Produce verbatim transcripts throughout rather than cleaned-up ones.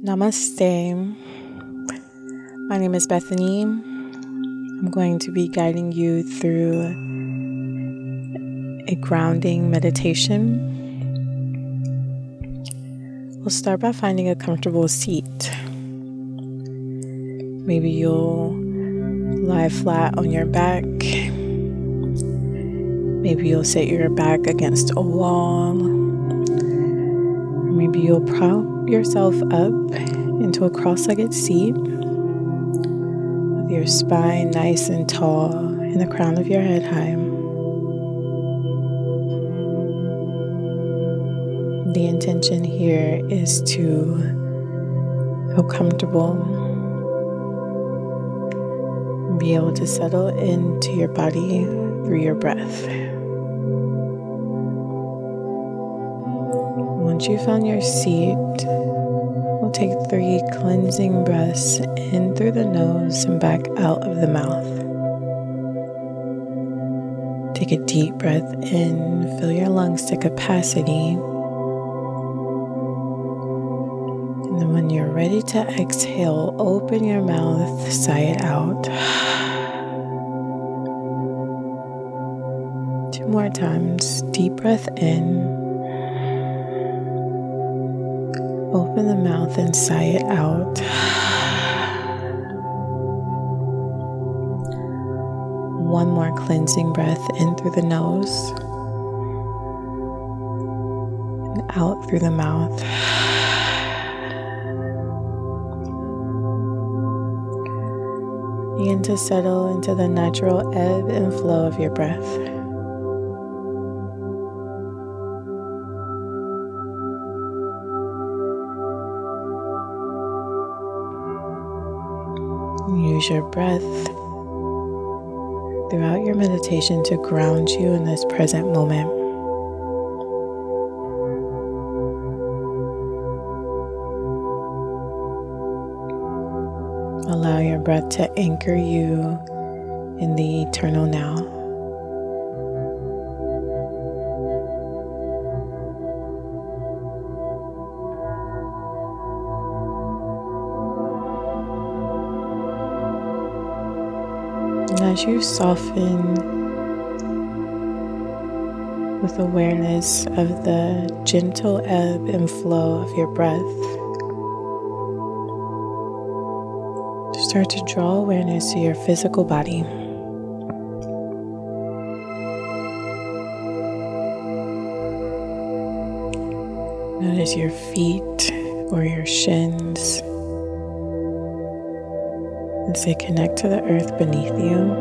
Namaste. My name is Bethany. I'm going to be guiding you through a grounding meditation. We'll start by finding a comfortable seat. Maybe you'll lie flat on your back. Maybe you'll sit your back against a wall. Or maybe you'll prop yourself up into a cross-legged seat with your spine nice and tall and the crown of your head high. The intention here is to feel comfortable, be able to settle into your body through your breath. Once you found your seat, we'll take three cleansing breaths in through the nose and back out of the mouth. Take a deep breath in, fill your lungs to capacity. And then when you're ready to exhale, open your mouth, sigh it out. Two more times. Deep breath in. Open the mouth and sigh it out. One more cleansing breath in through the nose and out through the mouth. Begin to settle into the natural ebb and flow of your breath. Use your breath throughout your meditation to ground you in this present moment. Allow your breath to anchor you in the eternal now. As you soften with awareness of the gentle ebb and flow of your breath, start to draw awareness to your physical body. Notice your feet or your shins as they connect to the earth beneath you.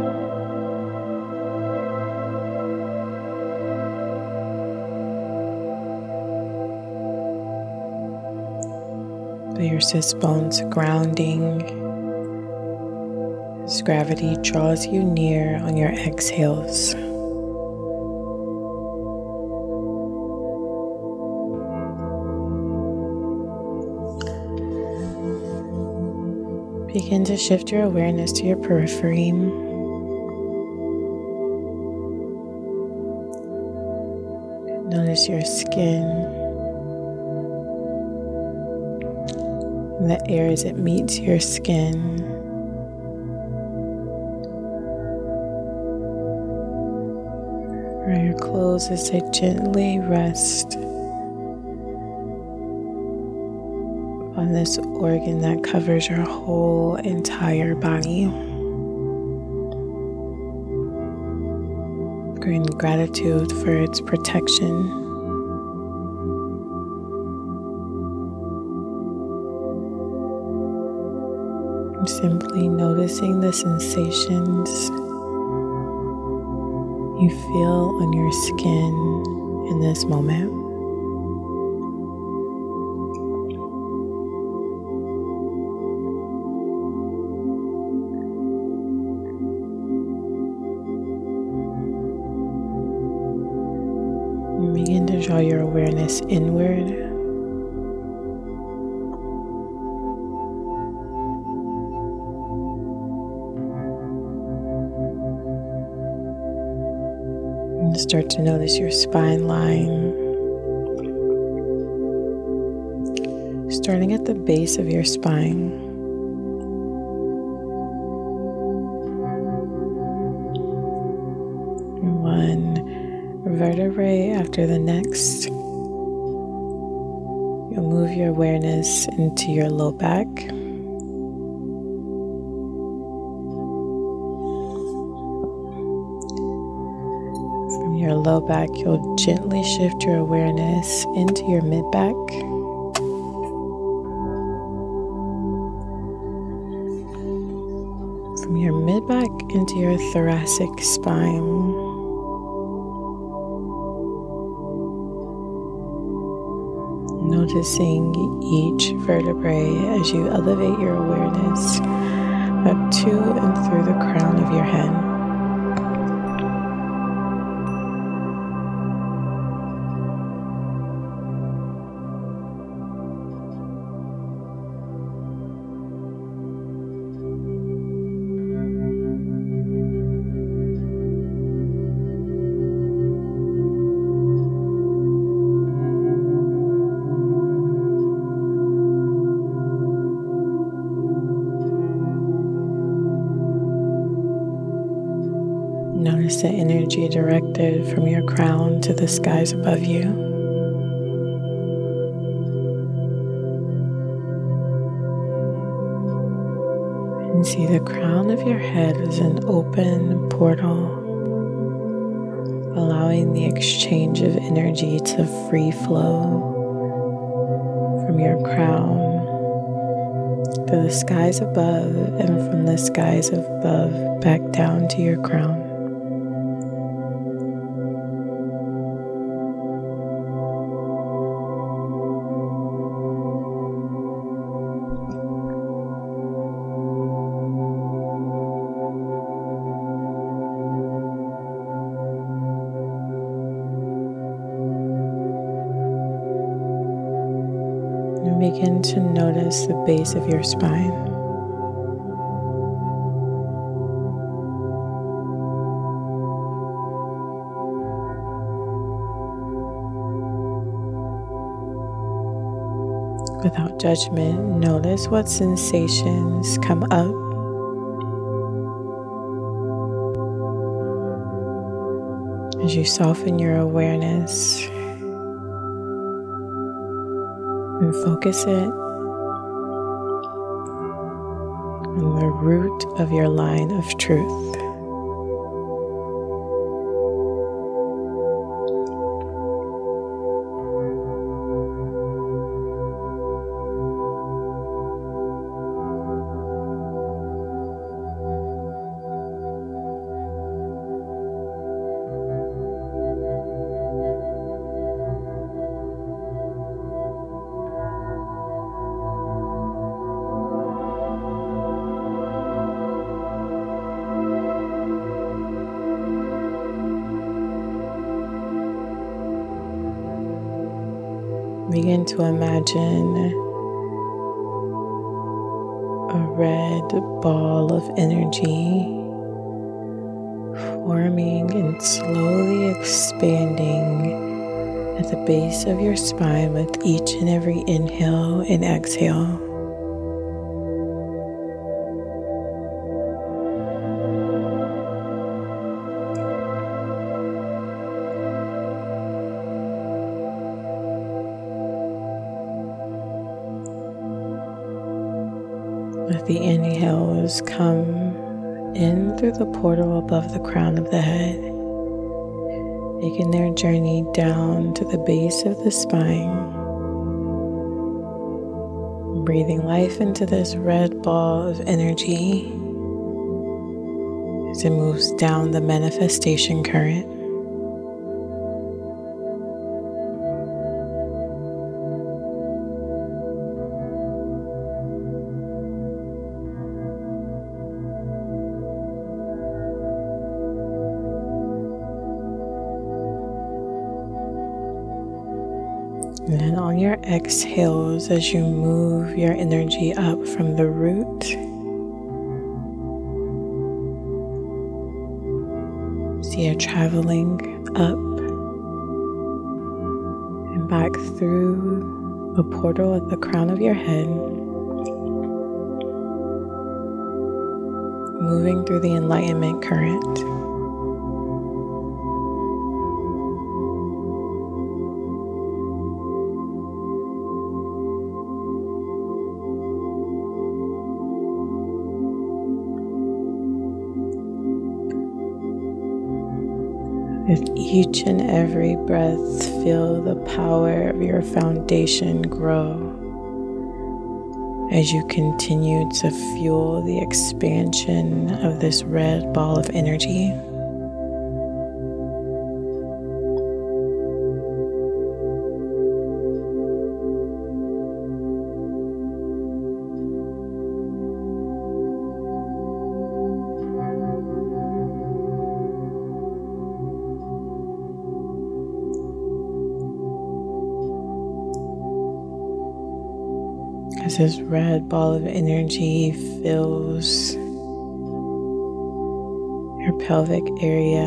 Feel your sits bones grounding as gravity draws you near on your exhales. Begin to shift your awareness to your periphery. Notice your skin and the air as it meets your skin. Or your clothes as they gently rest on this organ that covers your whole entire body. In gratitude for its protection. I'm simply noticing the sensations you feel on your skin in this moment. Begin to draw your awareness inward. And start to notice your spine line. starting at the base of your spine. One vertebrae after the next. You'll move your awareness into your low back. From your low back, you'll gently shift your awareness into your mid back. From your mid back into your thoracic spine. Noticing each vertebrae as you elevate your awareness up to and through the crown of your head. Notice the energy directed from your crown to the skies above you. And see the crown of your head as an open portal, allowing the exchange of energy to free flow from your crown to the skies above, and from the skies above back down to your crown. And begin to notice the base of your spine. Without judgment, notice what sensations come up. As you soften your awareness and focus it on the root of your line of truth. Begin to imagine a red ball of energy forming and slowly expanding at the base of your spine with each and every inhale and exhale. Let the inhales come in through the portal above the crown of the head, making their journey down to the base of the spine, breathing life into this red ball of energy as it moves down the manifestation current. And then on your exhales, as you move your energy up from the root, see it traveling up and back through a portal at the crown of your head, moving through the enlightenment current. With each and every breath, feel the power of your foundation grow as you continue to fuel the expansion of this red ball of energy. As this red ball of energy fills your pelvic area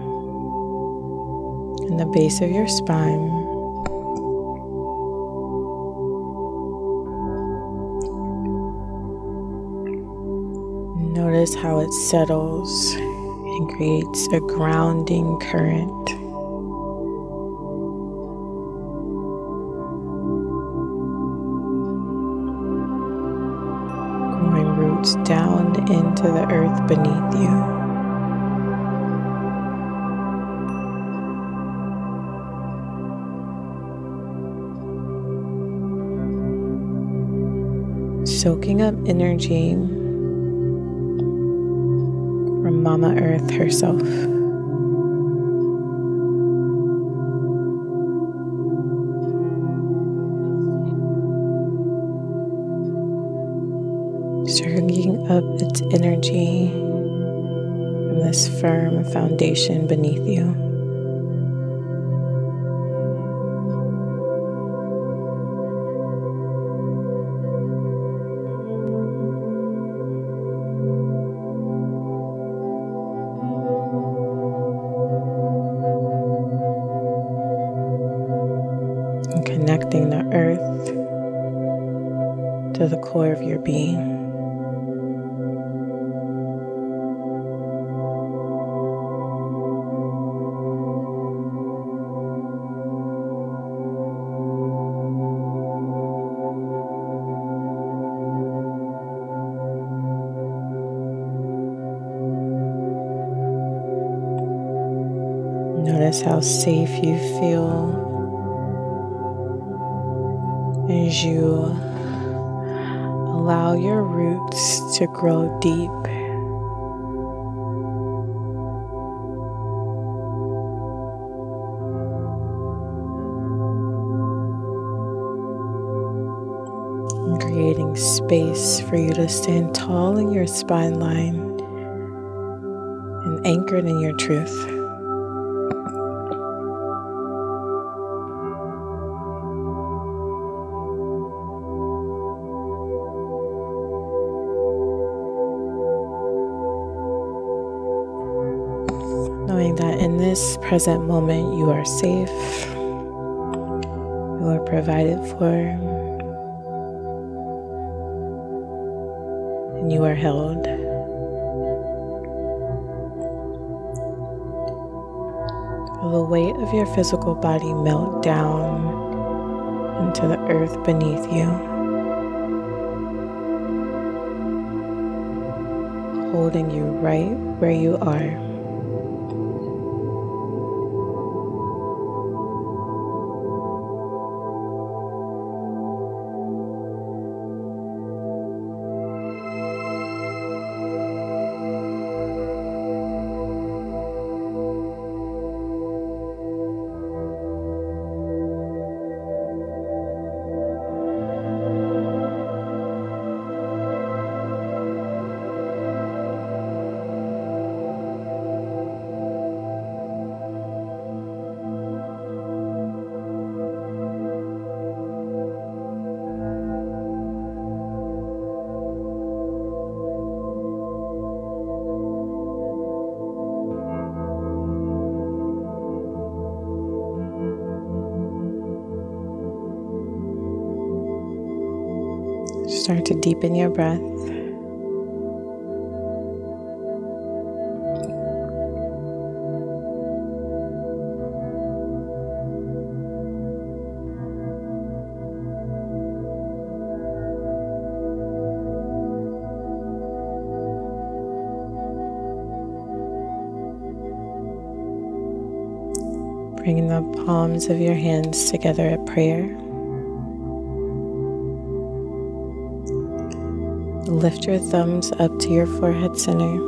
and the base of your spine, notice how it settles and creates a grounding current. Down into the earth beneath you. Soaking up energy from Mama Earth herself. Soaking up its energy from this firm foundation beneath you. And connecting the earth to the core of your being. Notice how safe you feel as you allow your roots to grow deep. And creating space for you to stand tall in your spine line and anchored in your truth. Knowing that in this present moment you are safe, you are provided for, and you are held. Feel the weight of your physical body melt down into the earth beneath you, holding you right where you are. Start to deepen your breath. Bringing the palms of your hands together at prayer. Lift your thumbs up to your forehead center.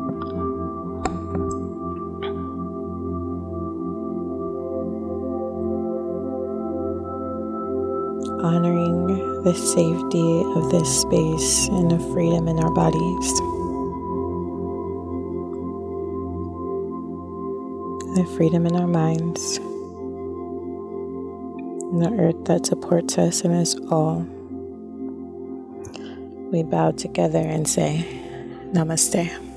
Honoring the safety of this space and the freedom in our bodies. The freedom in our minds. And the earth that supports us and us all. We bow together and say, Namaste.